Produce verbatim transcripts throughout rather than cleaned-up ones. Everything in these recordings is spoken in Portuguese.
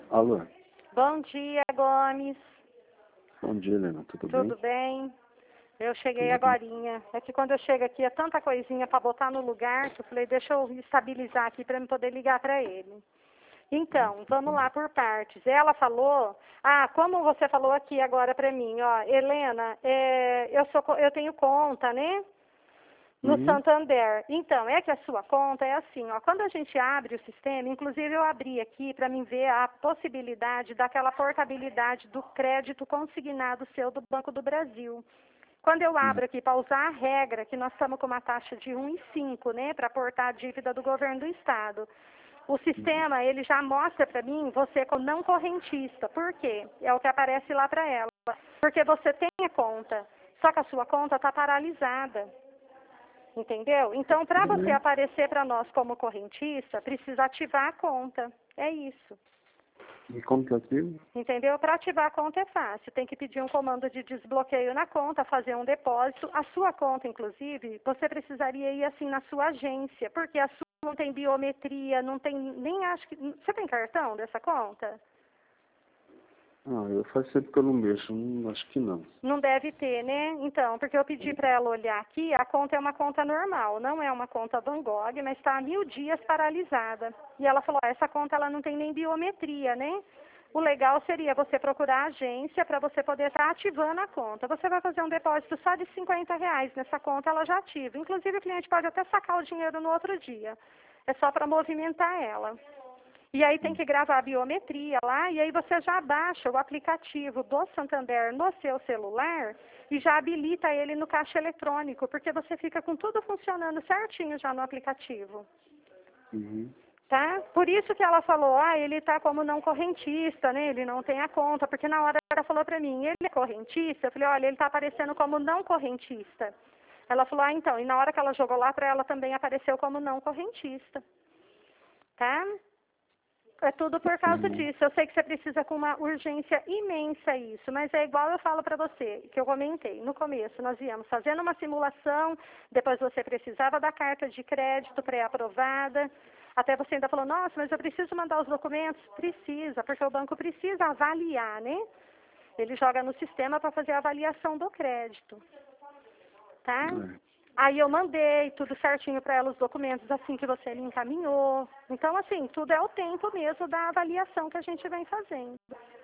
Alô? Bom dia, Gomes. Bom dia, Helena. Tudo, Tudo bem? bem? Eu cheguei Tudo bem. agorinha. É que quando eu chego aqui é tanta coisinha para botar no lugar que eu falei, deixa eu estabilizar aqui para eu poder ligar para ele. Então, vamos lá por partes. Ela falou, ah, como você falou aqui agora para mim, ó, Helena, é, eu, sou, eu tenho conta, né? No Uhum. Santander. Então, é que a sua conta é assim, ó, quando a gente abre o sistema, inclusive eu abri aqui para mim ver a possibilidade daquela portabilidade do crédito consignado seu do Banco do Brasil. Quando eu abro aqui para usar a regra, que nós estamos com uma taxa de um vírgula cinco, né, para aportar a dívida do governo do estado, o sistema, ele já mostra para mim você como não correntista. Por quê? É o que aparece lá para ela. Porque você tem a conta, só que a sua conta está paralisada. Entendeu? Então, para você Uhum. aparecer para nós como correntista, precisa ativar a conta. É isso. E como que eu ativo? Entendeu? Para ativar a conta é fácil. Tem que pedir um comando de desbloqueio na conta, fazer um depósito. A sua conta, inclusive, você precisaria ir assim na sua agência, porque a sua não tem biometria, não tem nem acho que... Você tem cartão dessa conta? Ah, eu faz tempo que eu não mexo. Hum, acho que não. Não deve ter, né? Então, porque eu pedi para ela olhar aqui, a conta é uma conta normal, não é uma conta Van Gogh, mas está há mil dias paralisada. E ela falou, ah, essa conta ela não tem nem biometria, né? O legal seria você procurar a agência para você poder estar ativando a conta. Você vai fazer um depósito só de cinquenta reais nessa conta, ela já ativa. Inclusive, o cliente pode até sacar o dinheiro no outro dia. É só para movimentar ela. E aí tem que gravar a biometria lá, e aí você já baixa o aplicativo do Santander no seu celular e já habilita ele no caixa eletrônico, porque você fica com tudo funcionando certinho já no aplicativo. Uhum. Tá? Por isso que ela falou, ah, ele está como não correntista, né? Ele não tem a conta, porque na hora ela falou para mim, ele é correntista? Eu falei, olha, ele está aparecendo como não correntista. Ela falou, ah, então, e na hora que ela jogou lá para ela também apareceu como não correntista. Tá? É tudo por causa Uhum. disso. Eu sei que você precisa com uma urgência imensa isso, mas é igual eu falo para você, que eu comentei. No começo, nós íamos fazendo uma simulação, depois você precisava da carta de crédito pré-aprovada, até você ainda falou, nossa, mas eu preciso mandar os documentos? Precisa, porque o banco precisa avaliar, né? Ele joga no sistema para fazer a avaliação do crédito. Tá? É. Aí eu mandei tudo certinho para ela, os documentos assim que você me encaminhou. Então, assim, tudo é o tempo mesmo da avaliação que a gente vem fazendo.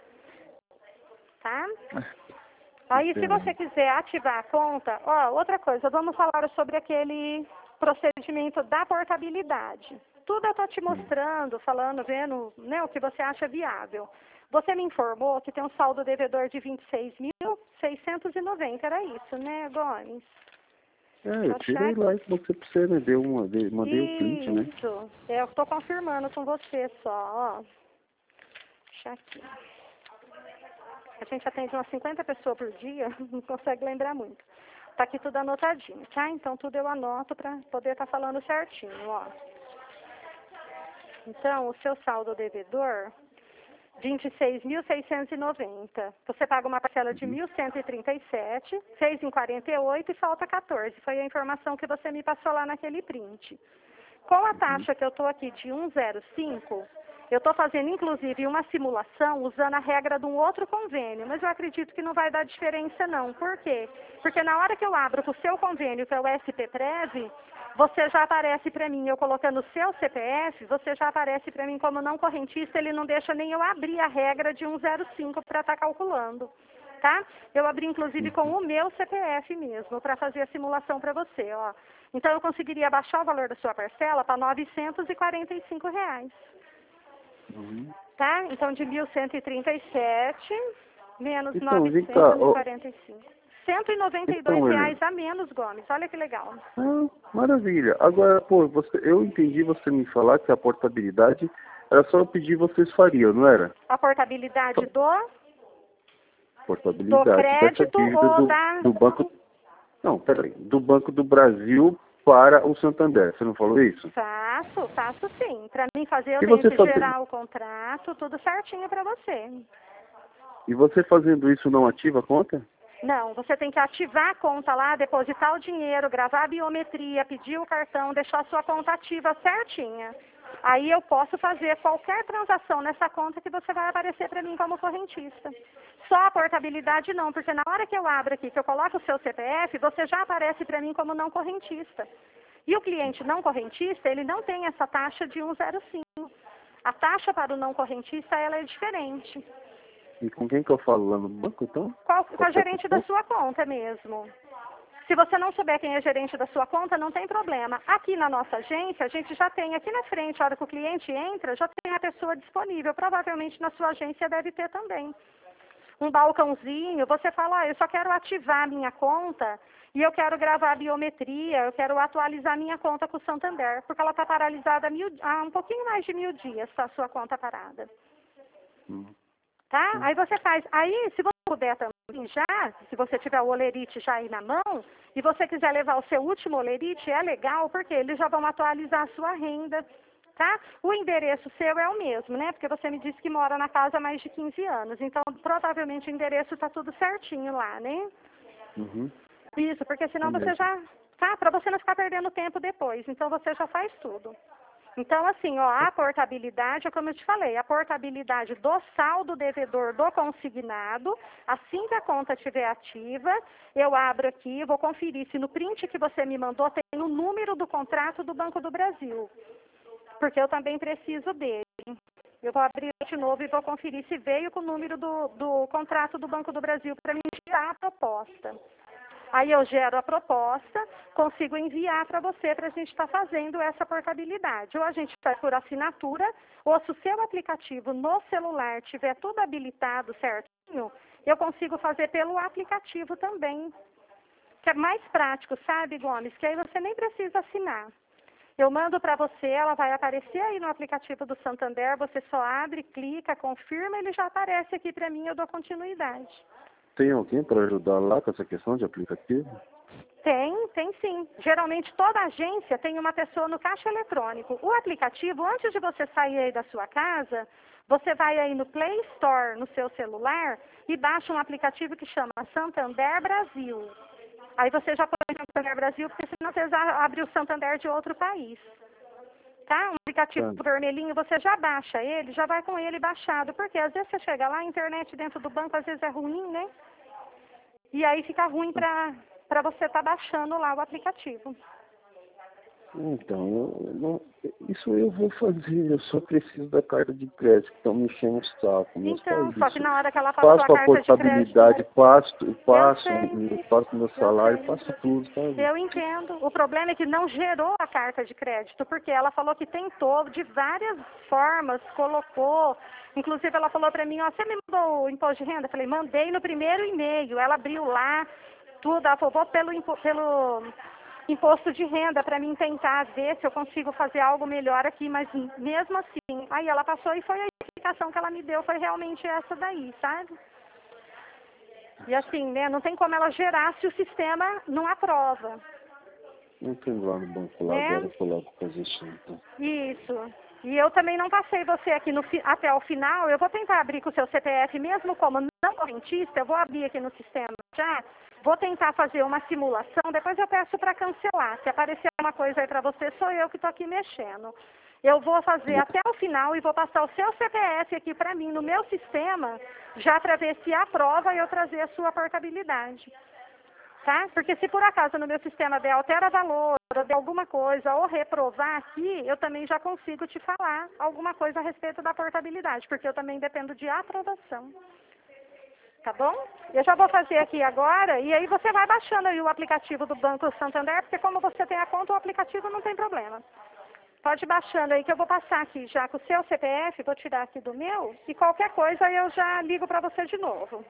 Tá? Aí, se você quiser ativar a conta, ó, outra coisa, vamos falar sobre aquele procedimento da portabilidade. Tudo eu tô te mostrando, falando, vendo, né, o que você acha viável. Você me informou que tem um saldo devedor de vinte e seis mil seiscentos e noventa, era isso, né, Gomes? É, eu tirei lá e mostrei pra você, né? Deu uma vez, mandei o print, né? Isso, é, eu estou confirmando com você só, ó. Deixa aqui. A gente atende umas cinquenta pessoas por dia, não consegue lembrar muito. Tá aqui tudo anotadinho, tá? Então tudo eu anoto para poder estar falando certinho, ó. Então, o seu saldo devedor, vinte e seis mil seiscentos e noventa. Você paga uma parcela de mil cento e trinta e sete, fez em quarenta e oito e falta quatorze. Foi a informação que você me passou lá naquele print. Com a taxa que eu estou aqui de um vírgula zero cinco, eu estou fazendo inclusive uma simulação usando a regra de um outro convênio, mas eu acredito que não vai dar diferença não. Por quê? Porque na hora que eu abro com o seu convênio, que é o S P Prev, você já aparece para mim, eu colocando o seu C P F, você já aparece para mim como não correntista, ele não deixa nem eu abrir a regra de um vírgula zero cinco para estar calculando. Tá? Eu abri inclusive com o meu C P F mesmo, para fazer a simulação para você, ó. Então eu conseguiria baixar o valor da sua parcela para novecentos e quarenta e cinco reais. Uhum. Tá? Então de mil cento e trinta e sete menos Então, vem cá, novecentos e ó. quarenta e cinco. cento e noventa e dois Então, reais Helena. a menos, Gomes. Olha que legal. Ah, maravilha. Agora, pô, você, eu entendi você me falar que a portabilidade era só eu pedir vocês fariam, não era? A portabilidade do, do Portabilidade dessa crédito dívida ou do, da... do Banco... Não, peraí. Do Banco do Brasil para o Santander. Você não falou isso? Faço, faço sim. Para mim fazer, eu E tenho você que fazer... gerar o contrato, tudo certinho para você. E você fazendo isso não ativa a conta? Não, você tem que ativar a conta lá, depositar o dinheiro, gravar a biometria, pedir o cartão, deixar a sua conta ativa certinha. Aí eu posso fazer qualquer transação nessa conta que você vai aparecer para mim como correntista. Só a portabilidade não, porque na hora que eu abro aqui, que eu coloco o seu C P F, você já aparece para mim como não correntista. E o cliente não correntista, ele não tem essa taxa de um zero cinco. A taxa para o não correntista, ela é diferente. E com quem que eu falo lá no banco, então? Qual, com a gerente da sua conta mesmo. Se você não souber quem é gerente da sua conta, não tem problema. Aqui na nossa agência, a gente já tem aqui na frente, a hora que o cliente entra, já tem a pessoa disponível. Provavelmente na sua agência deve ter também. Um balcãozinho, você fala, ah, eu só quero ativar a minha conta e eu quero gravar a biometria, eu quero atualizar a minha conta com o Santander, porque ela está paralisada há, mil, há um pouquinho mais de mil dias, está a sua conta parada. Hum. Tá? Aí você faz. Aí, se você puder também já, se você tiver o olerite já aí na mão, e você quiser levar o seu último olerite, é legal, porque eles já vão atualizar a sua renda, tá? O endereço seu é o mesmo, né? Porque você me disse que mora na casa há mais de quinze anos, então provavelmente o endereço está tudo certinho lá, né? Uhum. Isso, porque senão É você mesmo. já, tá? Para você não ficar perdendo tempo depois, então você já faz tudo. Então, assim, ó, a portabilidade, é como eu te falei, a portabilidade do saldo devedor do consignado, assim que a conta estiver ativa, eu abro aqui, vou conferir se no print que você me mandou tem o número do contrato do Banco do Brasil, porque eu também preciso dele. Eu vou abrir de novo e vou conferir se veio com o número do, do contrato do Banco do Brasil para me enviar a proposta. Aí eu gero a proposta, consigo enviar para você para a gente estar tá fazendo essa portabilidade. Ou a gente faz por assinatura, ou se o seu aplicativo no celular tiver tudo habilitado certinho, eu consigo fazer pelo aplicativo também. Que é mais prático, sabe, Gomes? Que aí você nem precisa assinar. Eu mando para você, ela vai aparecer aí no aplicativo do Santander, você só abre, clica, confirma, ele já aparece aqui para mim, eu dou continuidade. Tem alguém para ajudar lá com essa questão de aplicativo? Tem, tem sim. Geralmente toda agência tem uma pessoa no caixa eletrônico. O aplicativo, antes de você sair aí da sua casa, você vai aí no Play Store, no seu celular, e baixa um aplicativo que chama Santander Brasil. Aí você já põe Santander Brasil, porque senão você já abre o Santander de outro país. Tá? Um aplicativo Tá. vermelhinho, você já baixa ele, já vai com ele baixado. Porque às vezes você chega lá, a internet dentro do banco às vezes é ruim, né? E aí fica ruim para para você estar tá baixando lá o aplicativo. Então, eu não, isso eu vou fazer, eu só preciso da carta de crédito, que estão me enchendo o saco. Mas Então, faz só isso. que na hora que ela passou Faço a a carta de crédito... portabilidade, passo, eu passo, Eu eu sei, passo meu eu salário, sei. faço tudo, sabe? Eu entendo. O problema é que não gerou a carta de crédito, porque ela falou que tentou de várias formas, colocou. Inclusive, ela falou para mim, ó, você me mandou o imposto de renda? Eu falei, mandei no primeiro e-mail. Ela abriu lá, tudo. Ela falou, vou pelo, impo pelo imposto de renda para mim tentar ver se eu consigo fazer algo melhor aqui, mas mesmo assim. Aí ela passou e foi a explicação que ela me deu, foi realmente essa daí, sabe? E assim, né, não tem como ela gerar se o sistema não aprova. Não tem lá no banco lá, Né? agora eu vou lá fazer isso. Então. Isso. E eu também não passei você aqui no, até o final. Eu vou tentar abrir com o seu C P F, mesmo como não correntista, eu vou abrir aqui no sistema já. Vou tentar fazer uma simulação, depois eu peço para cancelar. Se aparecer alguma coisa aí para você, sou eu que estou aqui mexendo. Eu vou fazer até o final e vou passar o seu C P F aqui para mim, no meu sistema, já para ver se aprova e eu trazer a sua portabilidade. Tá? Porque se por acaso no meu sistema der altera valor, ou der alguma coisa, ou reprovar aqui, eu também já consigo te falar alguma coisa a respeito da portabilidade, porque eu também dependo de aprovação. Tá bom? Eu já vou fazer aqui agora, e aí você vai baixando aí o aplicativo do Banco Santander, porque como você tem a conta, o aplicativo não tem problema. Pode ir baixando aí que eu vou passar aqui já com o seu C P F, vou tirar aqui do meu, e qualquer coisa eu já ligo para você de novo.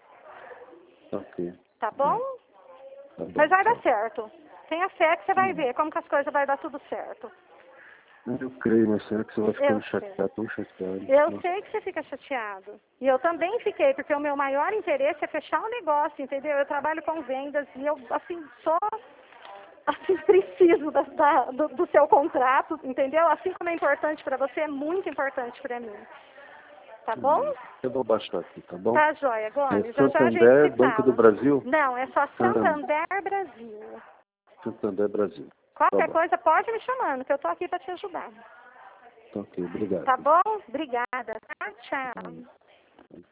Ok. Tá bom? Tá bom, Mas vai dar tá. certo. Tenha fé que você vai Hum. ver como que as coisas vai dar tudo certo. Eu creio, mas será que você vai ficando Eu chateado, sei. tão chateado? Eu Nossa. sei que você fica chateado. E eu também fiquei, porque o meu maior interesse é fechar um negócio, entendeu? Eu trabalho com vendas e eu, assim, só assim, preciso da, da, do, do seu contrato, entendeu? Assim como é importante para você, é muito importante para mim. Tá bom? Eu vou baixar aqui, tá bom? Tá joia, Gomes. É Já já a gente se Santander, Banco do fala. Brasil? Não, é só Santander Brasil. Santander Brasil. Qualquer Tá bom. coisa pode me chamando, que eu tô aqui para te ajudar. Tá ok, obrigado. Tá bom? Obrigada, tá? Tchau. Hum.